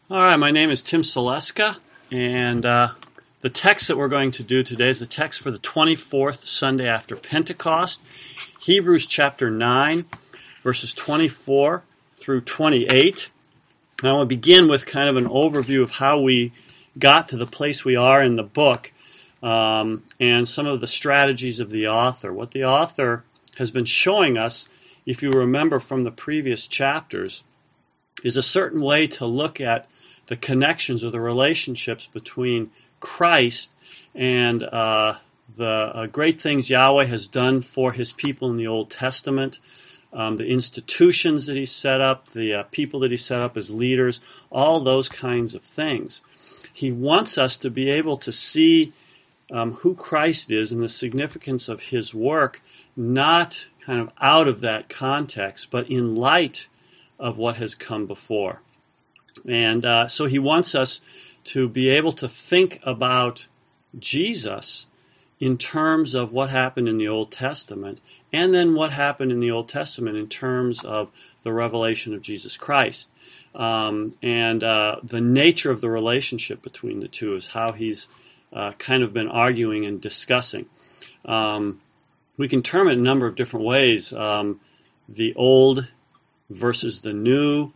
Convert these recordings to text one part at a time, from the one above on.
All right, my name is Tim Seleska, and the text that we're going to do today is the text for the 24th Sunday after Pentecost, Hebrews chapter 9, verses 24 through 28. Now, I'll begin with kind of an overview of how we got to the place we are in the book and some of the strategies of the author. What the author has been showing us, if you remember from the previous chapters, is a certain way to look at the connections or the relationships between Christ and the great things Yahweh has done for his people in the Old Testament, the institutions that he set up, the people that he set up as leaders, all those kinds of things. He wants us to be able to see who Christ is and the significance of his work, not kind of out of that context, but in light of what has come before. And so he wants us to be able to think about Jesus in terms of what happened in the Old Testament, and then what happened in the Old Testament in terms of the revelation of Jesus Christ. And the nature of the relationship between the two is how he's kind of been arguing and discussing. We can term it a number of different ways. The old versus the new,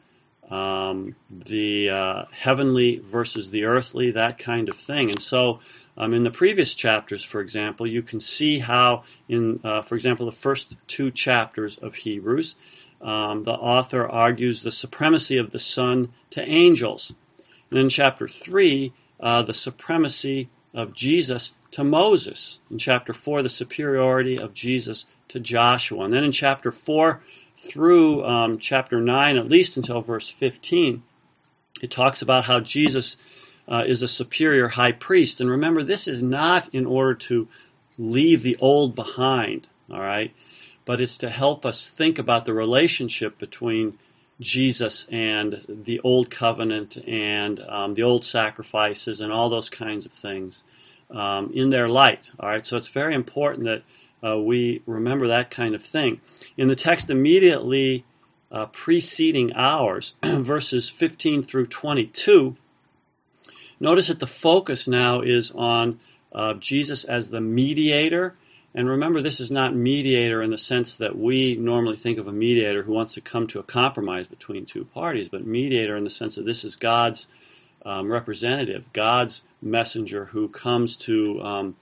the heavenly versus the earthly, that kind of thing. And so in the previous chapters, for example, you can see how in, for example, the first two chapters of Hebrews, the author argues the supremacy of the Son to angels. And in chapter 3, the supremacy of Jesus to Moses. In chapter 4, the superiority of Jesus to Joshua. And then in chapter 4 through chapter 9, at least until verse 15, it talks about how Jesus is a superior high priest. And remember, this is not in order to leave the old behind, all right? But it's to help us think about the relationship between Jesus and the old covenant and the old sacrifices and all those kinds of things in their light, all right? So it's very important that we remember that kind of thing. In the text immediately preceding ours, verses 15 through 22, notice that the focus now is on Jesus as the mediator. And remember, this is not mediator in the sense that we normally think of a mediator who wants to come to a compromise between two parties, but mediator in the sense that this is God's representative, God's messenger who comes to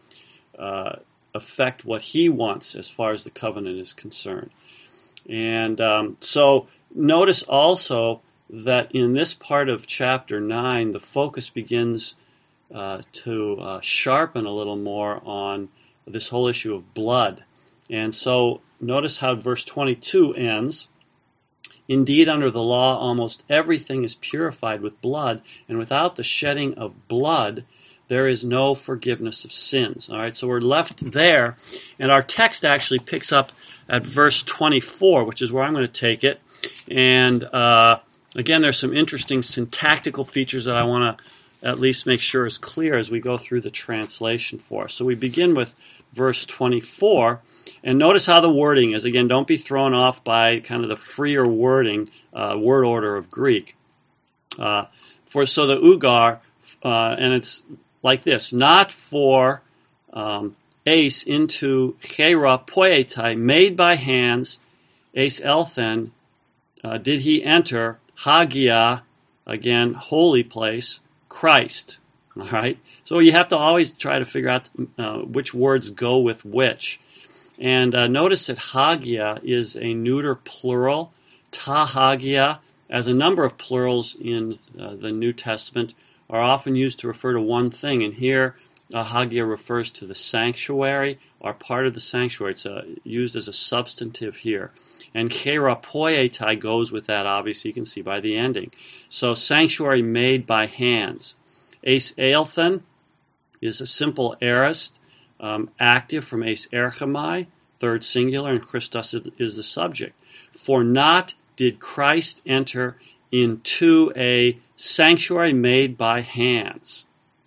affect what he wants as far as the covenant is concerned. And so notice also that in this part of chapter 9, the focus begins to sharpen a little more on this whole issue of blood. And so notice how verse 22 ends. Indeed, under the law, almost everything is purified with blood, and without the shedding of blood, there is no forgiveness of sins. All right, so we're left there, and our text actually picks up at verse 24, which is where I'm going to take it. And again, there's some interesting syntactical features that I want to at least make sure is clear as we go through the translation for us. So we begin with verse 24, and notice how the wording is. Again, don't be thrown off by kind of the freer wording, word order of Greek. So the ugar, and it's like this, not for ace into chera poietai, made by hands, ace elthen, did he enter, hagia, again, holy place, Christ. All right? So you have to always try to figure out which words go with which. And notice that hagia is a neuter plural. Ta hagia, as a number of plurals in the New Testament, are often used to refer to one thing. And here, hagia refers to the sanctuary, or part of the sanctuary. It's used as a substantive here. And chera poietai goes with that, obviously, you can see by the ending. So sanctuary made by hands. Eis eilthen is a simple aorist, active from eis erchomai, third singular, and Christos is the subject. For not did Christ enter into a sanctuary made by hands.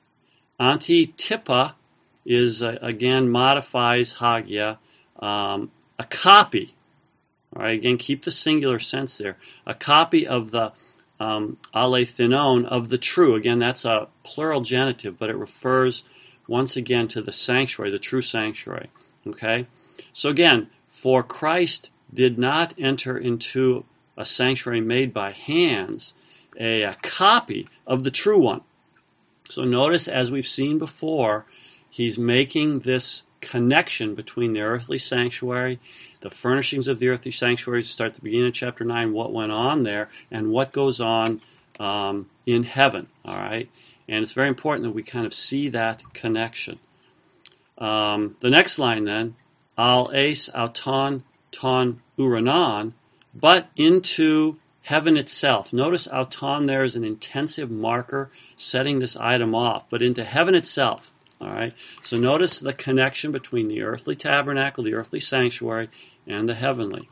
Antitipa is, again, modifies hagia, a copy. All right, again, keep the singular sense there. A copy of the alethinon, of the true. Again, that's a plural genitive, but it refers once again to the sanctuary, the true sanctuary. Okay? So again, for Christ did not enter into a sanctuary made by hands, a copy of the true one. So notice, as we've seen before, he's making this connection between the earthly sanctuary, the furnishings of the earthly sanctuary, to start at the beginning of chapter 9, what went on there, and what goes on in heaven. All right? And it's very important that we kind of see that connection. The next line then, al eis auton ton uranon, but into heaven itself. Notice auton there is an intensive marker setting this item off, but into heaven itself. All right. So notice the connection between the earthly tabernacle, the earthly sanctuary, and the heavenly.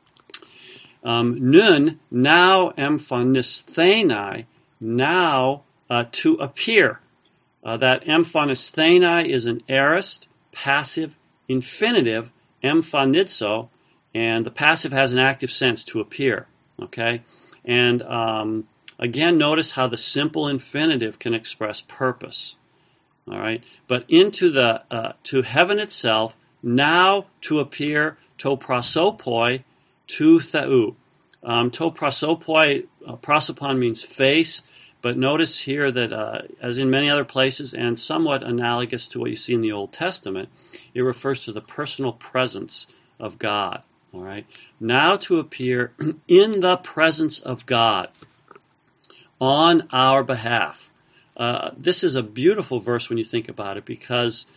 Nun, now emphanistheni, now to appear. That emphanistheni is an aorist, passive, infinitive, emphanizo, and the passive has an active sense, to appear. Okay? And again, notice how the simple infinitive can express purpose. All right? But into the to heaven itself, now to appear, to prosopoi, to theou. To prosopoi, prosopon means face, but notice here that, as in many other places, and somewhat analogous to what you see in the Old Testament, it refers to the personal presence of God. All right. Now to appear in the presence of God on our behalf. This is a beautiful verse when you think about it, because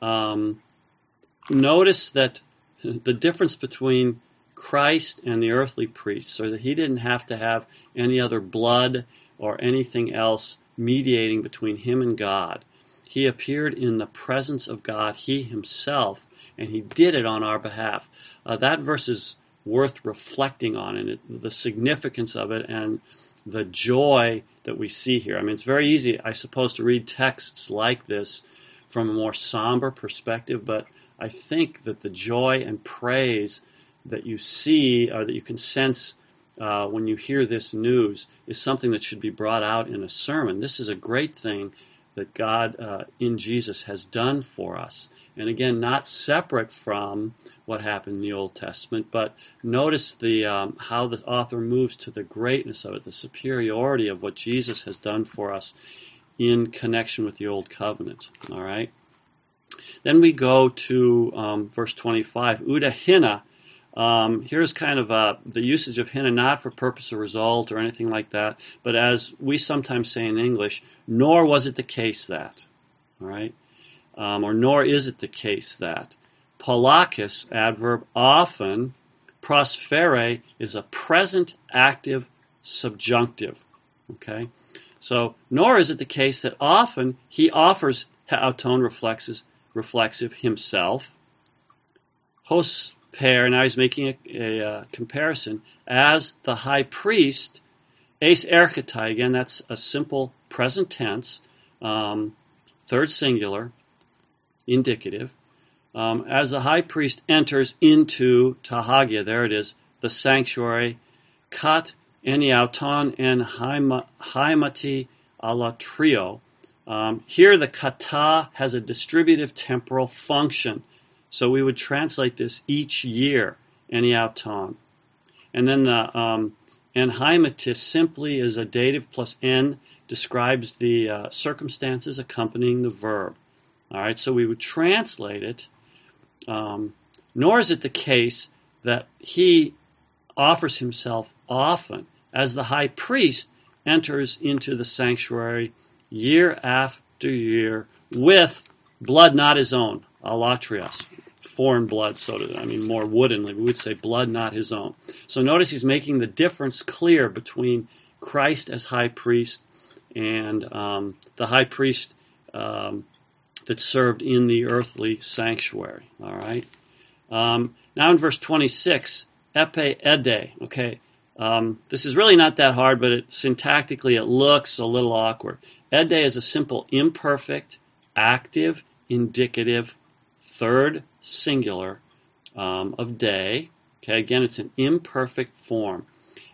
notice that the difference between Christ and the earthly priests, or that he didn't have to have any other blood or anything else mediating between him and God. He appeared in the presence of God, he himself, and he did it on our behalf. That verse is worth reflecting on, and the significance of it and the joy that we see here. I mean, it's very easy, I suppose, to read texts like this from a more somber perspective, but I think that the joy and praise that you see, or that you can sense when you hear this news, is something that should be brought out in a sermon. This is a great thing that God in Jesus has done for us. And again, not separate from what happened in the Old Testament, but notice the how the author moves to the greatness of it, the superiority of what Jesus has done for us in connection with the Old Covenant. All right. Then we go to verse 25. Uda hina. Here's kind of the usage of hina, not for purpose or result or anything like that, but as we sometimes say in English, nor was it the case that, all right, or nor is it the case that. Polakis, adverb, often. Prosfere is a present active subjunctive, okay? So, nor is it the case that often he offers ha'auton reflexive himself. Hos pair, now he's making a comparison, as the high priest, eis erchetai, again, that's a simple present tense, third singular, indicative, as the high priest enters into tahagia, there it is, the sanctuary, kat eniauton en haimati ala trio. Here the kata has a distributive temporal function. So we would translate this each year, eniauton. And then the enheimatis simply is a dative plus en, describes the circumstances accompanying the verb. All right, so we would translate it, nor is it the case that he offers himself often, as the high priest enters into the sanctuary year after year with blood not his own, alatrios, foreign blood, more woodenly, we would say blood not his own. So notice he's making the difference clear between Christ as high priest and the high priest that served in the earthly sanctuary. All right. Now in verse 26, epe ede. Okay. This is really not that hard, but syntactically it looks a little awkward. Ede is a simple imperfect, active, indicative, third singular of day. Okay, again, it's an imperfect form.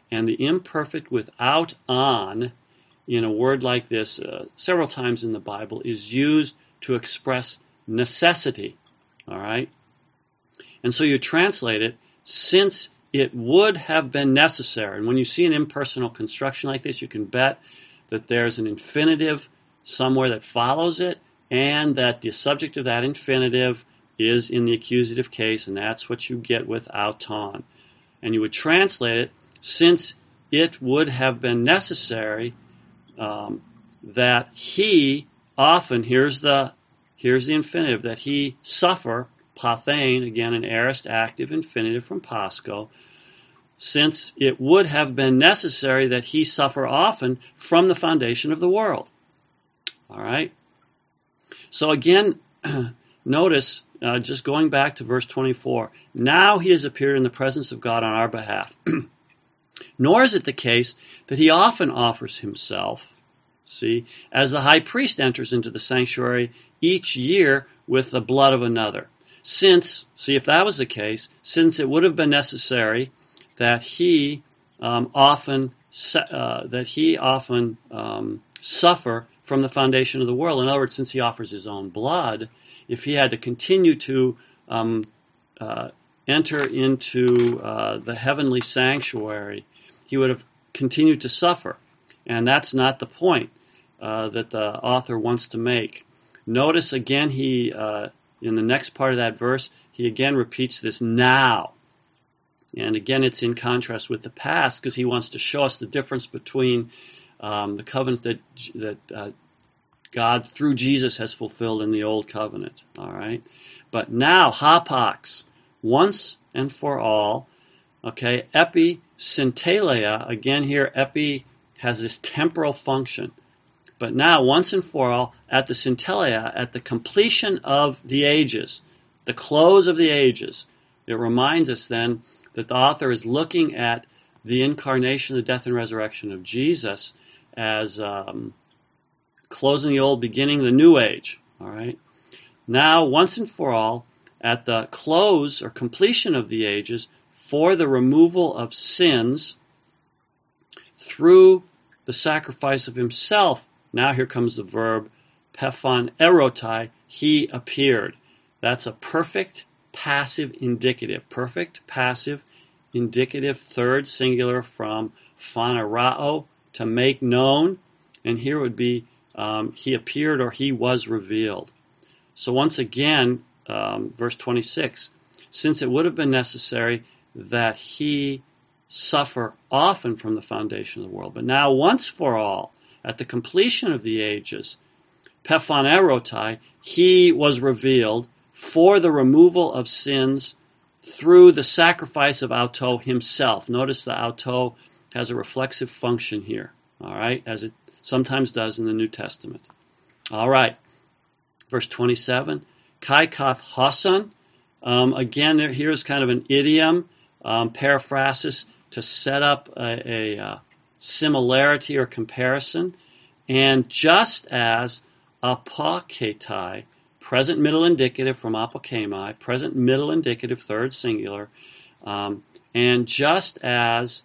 And the imperfect without on, in a word like this, several times in the Bible, is used to express necessity. All right? And so you translate it, since it would have been necessary. And when you see an impersonal construction like this, you can bet that there's an infinitive somewhere that follows it, and that the subject of that infinitive is in the accusative case, and that's what you get with auton. And you would translate it, since it would have been necessary that he often, here's the infinitive, that he suffer, pathein, again an aorist active infinitive from pasco, since it would have been necessary that he suffer often from the foundation of the world. All right? So again, notice, just going back to verse 24, now he has appeared in the presence of God on our behalf. Nor is it the case that he often offers himself, see, as the high priest enters into the sanctuary each year with the blood of another. Since, see, if that was the case, since it would have been necessary that he often suffer from the foundation of the world. In other words, since he offers his own blood, if he had to continue to enter into the heavenly sanctuary, he would have continued to suffer. And that's not the point that the author wants to make. Notice again, he in the next part of that verse, he again repeats this now. And again, it's in contrast with the past because he wants to show us the difference between the covenant that God through Jesus has fulfilled in the old covenant. All right, but now hapax, once and for all. Okay, epi syntelea. Again, here epi has this temporal function. But now, once and for all, at the syntelea, at the completion of the ages, the close of the ages, it reminds us then that the author is looking at the incarnation, the death and resurrection of Jesus as closing the old, beginning the new age. All right. Now, once and for all, at the close or completion of the ages, for the removal of sins through the sacrifice of himself. Now here comes the verb pephon erotai, he appeared. That's a perfect passive indicative. Perfect passive indicative, third singular from phanerao, to make known. And here would be he appeared or he was revealed. So once again, verse 26, since it would have been necessary that he suffer often from the foundation of the world, but now once for all, at the completion of the ages, pephon erotai, he was revealed for the removal of sins through the sacrifice of auto himself. Notice the auto has a reflexive function here, all right, as it sometimes does in the New Testament. All right, verse 27, kai kath hosan. Again, here's kind of an idiom, paraphrasis, to set up a similarity or comparison. And just as apoketai, present middle indicative from apokemai, present middle indicative, third singular, and just as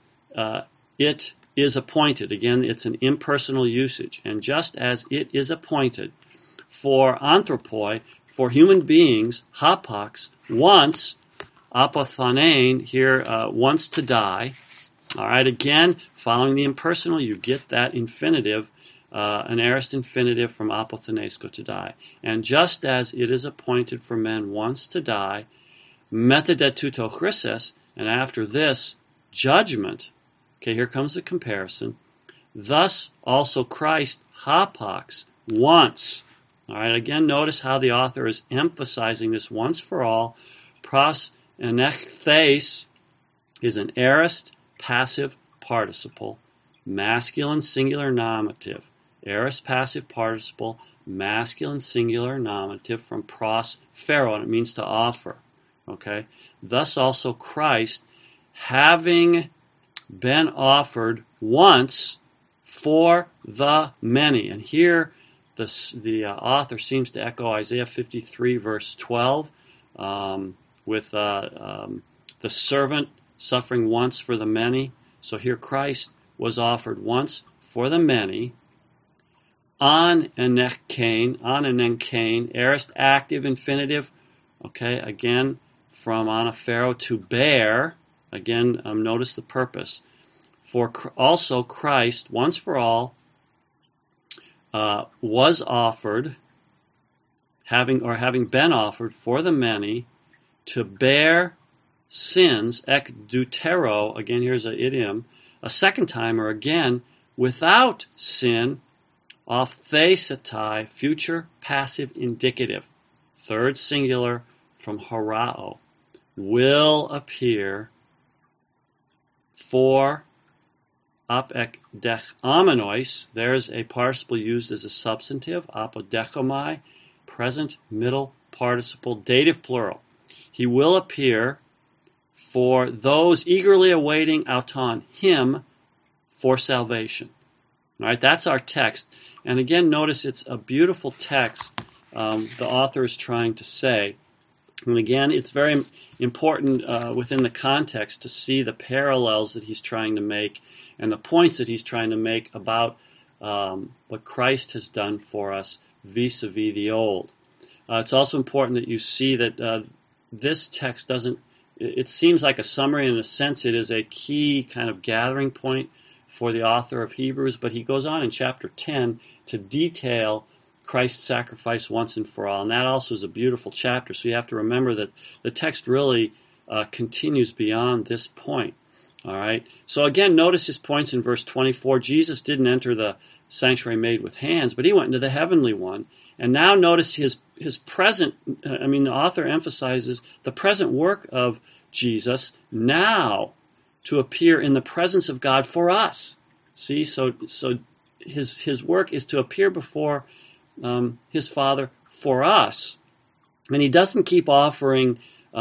it is appointed, again, it's an impersonal usage, and just as it is appointed for anthropoi, for human beings, hapax, once, apothanein, here, once to die. All right, again, following the impersonal, you get that infinitive, an aorist infinitive from apothanesko, to die. And just as it is appointed for men once to die, metadetuto chrysis, and after this, judgment. Okay, here comes the comparison. Thus also Christ, hapax, once. All right, again, notice how the author is emphasizing this once for all. Pros enechtheis is an aorist passive participle, masculine singular nominative. Aorist passive participle, masculine singular nominative from pros pharaoh, and it means to offer. Okay, thus also Christ, having been offered once for the many. And here the author seems to echo Isaiah 53 verse 12 with the servant suffering once for the many. So here Christ was offered once for the many, on enenkein, aorist active infinitive, okay, again, from anaphero, to bear, again, notice the purpose. For also Christ, once for all, was offered, having been offered for the many, to bear sins, ek deutero, again, here's an idiom, a second time or again, without sin, opthesetai, future passive indicative, third singular from horao, will appear for apodechomenois. There's a participle used as a substantive, apodechomai, present middle participle, dative plural. He will appear for those eagerly awaiting auton, him, for salvation. All right, that's our text. And again, notice it's a beautiful text the author is trying to say. And again, it's very important within the context to see the parallels that he's trying to make and the points that he's trying to make about what Christ has done for us vis-a-vis the old. It's also important that you see that this text doesn't, it seems like a summary. In a sense, it is a key kind of gathering point for the author of Hebrews, but he goes on in chapter 10 to detail Christ's sacrifice once and for all, and that also is a beautiful chapter. So you have to remember that the text really continues beyond this point. All right. So again, notice his points in verse 24. Jesus didn't enter the sanctuary made with hands, but he went into the heavenly one. And now notice his present. The author emphasizes the present work of Jesus now to appear in the presence of God for us. See, so his work is to appear before his Father for us, and he doesn't keep offering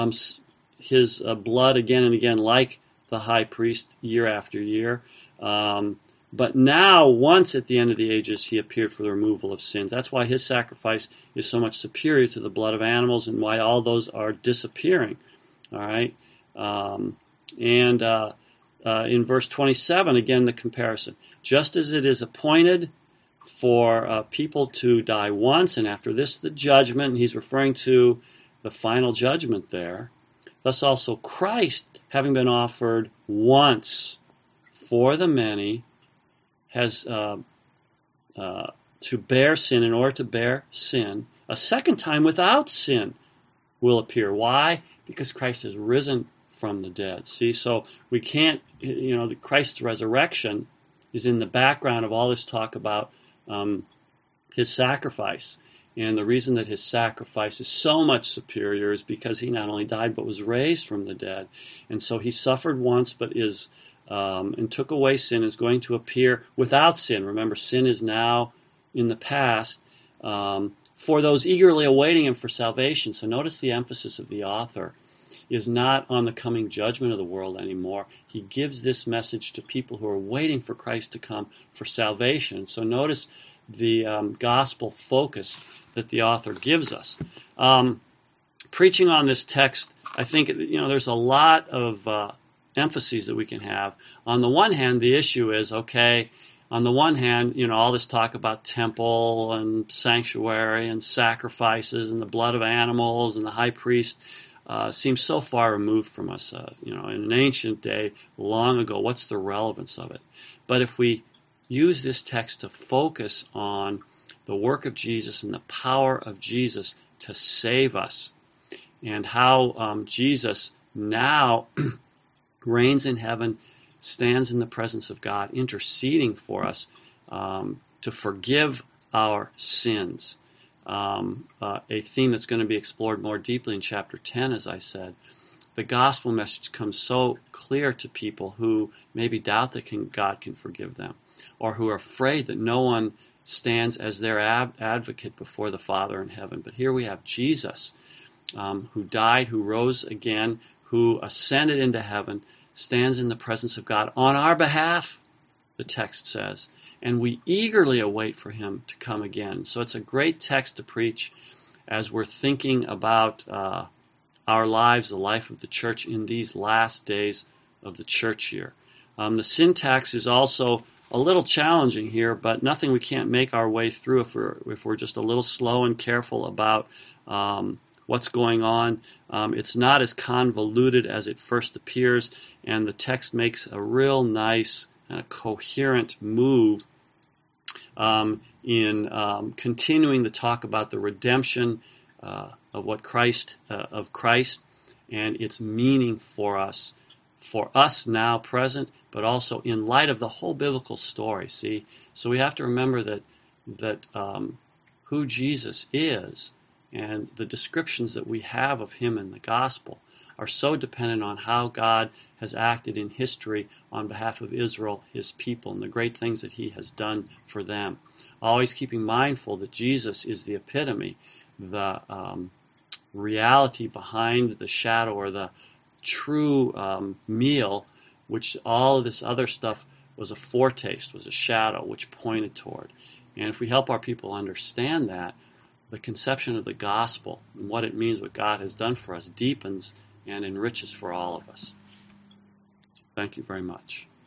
his blood again and again like the high priest year after year. But now, once at the end of the ages, he appeared for the removal of sins. That's why his sacrifice is so much superior to the blood of animals, and why all those are disappearing. All right, in verse 27, again the comparison. Just as it is appointed for people to die once, and after this the judgment, and he's referring to the final judgment there. Thus also Christ, having been offered once for the many, has to bear sin, in order to bear sin, a second time without sin will appear. Why? Because Christ has risen from the dead. See, so we can't, Christ's resurrection is in the background of all this talk about his sacrifice. And the reason that his sacrifice is so much superior is because he not only died but was raised from the dead. And so he suffered once but is and took away sin, is going to appear without sin. Remember, sin is now in the past for those eagerly awaiting him for salvation. So notice the emphasis of the author is not on the coming judgment of the world anymore. He gives this message to people who are waiting for Christ to come for salvation. So notice the gospel focus that the author gives us. Preaching on this text, I think there's a lot of emphases that we can have. On the one hand, the issue is, okay, on the one hand, all this talk about temple and sanctuary and sacrifices and the blood of animals and the high priest seems so far removed from us. In an ancient day, long ago, what's the relevance of it? But if we use this text to focus on the work of Jesus and the power of Jesus to save us, and how Jesus now reigns in heaven, stands in the presence of God, interceding for us to forgive our sins. A theme that's going to be explored more deeply in chapter 10, as I said. The gospel message comes so clear to people who maybe doubt that God can forgive them, or who are afraid that no one stands as their advocate before the Father in heaven. But here we have Jesus, who died, who rose again, who ascended into heaven, stands in the presence of God on our behalf, the text says, and we eagerly await for him to come again. So it's a great text to preach as we're thinking about our lives, the life of the church in these last days of the church year. The syntax is also a little challenging here, but nothing we can't make our way through if we're just a little slow and careful about what's going on. It's not as convoluted as it first appears, and the text makes a real nice coherent move in continuing to talk about the redemption of Christ, and its meaning for us now present, but also in light of the whole biblical story. See, so we have to remember that who Jesus is and the descriptions that we have of him in the gospel are so dependent on how God has acted in history on behalf of Israel, his people, and the great things that he has done for them. Always keeping mindful that Jesus is the epitome, the reality behind the shadow, or the true meal, which all of this other stuff was a foretaste, was a shadow, which pointed toward. And if we help our people understand that, the conception of the gospel and what it means, what God has done for us, deepens and enriches for all of us. Thank you very much.